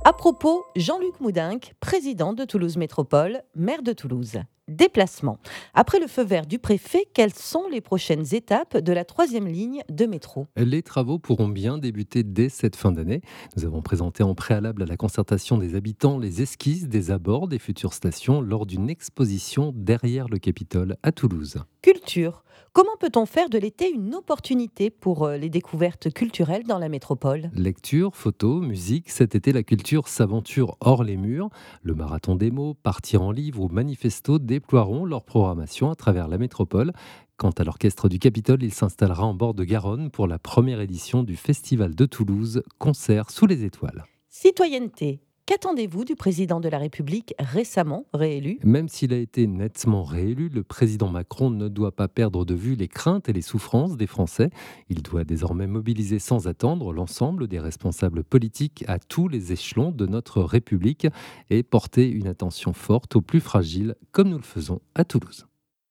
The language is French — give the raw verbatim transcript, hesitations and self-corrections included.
À propos, Jean-Luc Moudenc, président de Toulouse Métropole, maire de Toulouse. Déplacement. Après le feu vert du préfet, quelles sont les prochaines étapes de la troisième ligne de métro? Les travaux pourront bien débuter dès cette fin d'année. Nous avons présenté en préalable à la concertation des habitants les esquisses des abords des futures stations lors d'une exposition derrière le Capitole à Toulouse. Culture. Comment peut-on faire de l'été une opportunité pour euh, les découvertes culturelles dans la métropole? Lecture, photos, musique, cet été la culture s'aventure hors les murs. Le marathon des mots, Partir en livre ou Manifesto déploieront leur programmation à travers la métropole. Quant à l'orchestre du Capitole, il s'installera en bord de Garonne pour la première édition du Festival de Toulouse, concert sous les étoiles. Citoyenneté. Qu'attendez-vous du président de la République récemment réélu? Même s'il a été nettement réélu, le président Macron ne doit pas perdre de vue les craintes et les souffrances des Français. Il doit désormais mobiliser sans attendre l'ensemble des responsables politiques à tous les échelons de notre République et porter une attention forte aux plus fragiles, comme nous le faisons à Toulouse.